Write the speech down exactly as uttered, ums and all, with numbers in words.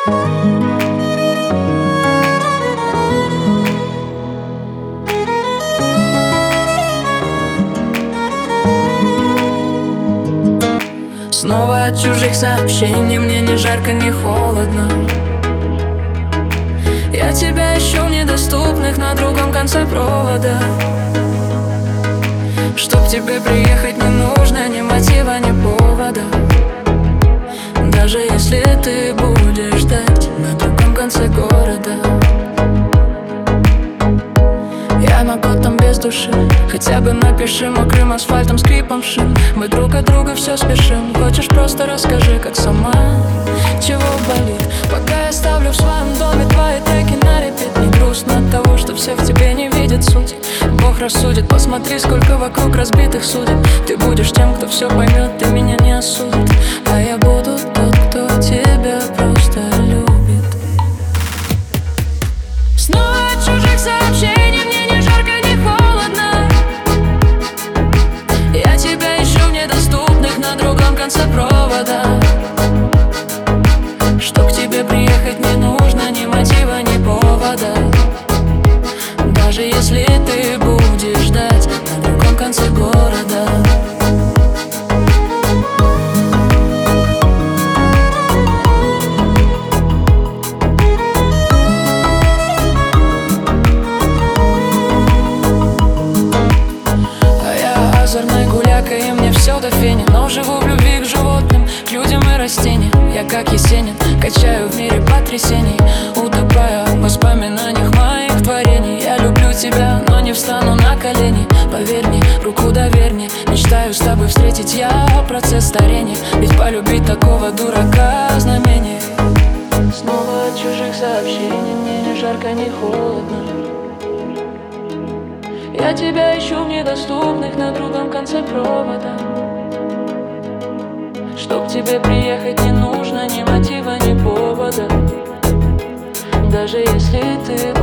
Снова от чужих сообщений, мне ни жарко, ни холодно. Я тебя ищу в недоступных на другом конце провода. Чтоб тебе приехать не нужно ни мотива, ни повода. Даже если ты будешь ждать на другом конце города. Я на потом без души, хотя бы напиши мокрым асфальтом, скрипом шин. Мы друг от друга все спешим. Хочешь, просто расскажи, как сама, чего болит. Пока я ставлю в своем доме твои треки на репит. Не грустно от того, что все в тебе не видят сути. Бог рассудит, посмотри, сколько вокруг разбитых судеб. Ты будешь тем, кто все поймет, ты меня не осудит. А я буду тот, кто тебя просто любит. Снова от чужих сообщений, мне ни жарко, ни холодно. Я тебя ищу в недоступных на другом конце провода. Чтоб к тебе приехать не нужно ни мотива, ни повода. Даже если ты будешь ждать на другом конце города. Озорной гуляка, и мне все до фени. Но живу в любви к животным, к людям и растениям. Я как Есенин, качаю в мире потрясений, утопая в воспоминаниях моих творений. Я люблю тебя, но не встану на колени. Поверь мне, руку доверь мне. Мечтаю с тобой встретить я процесс старения. Ведь полюбить такого дурака знамение. Снова от чужих сообщений, мне ни жарко, ни холодно. Я тебя ищу в недоступных на другом конце провода. Чтоб тебе приехать не нужно ни мотива, ни повода. Даже если ты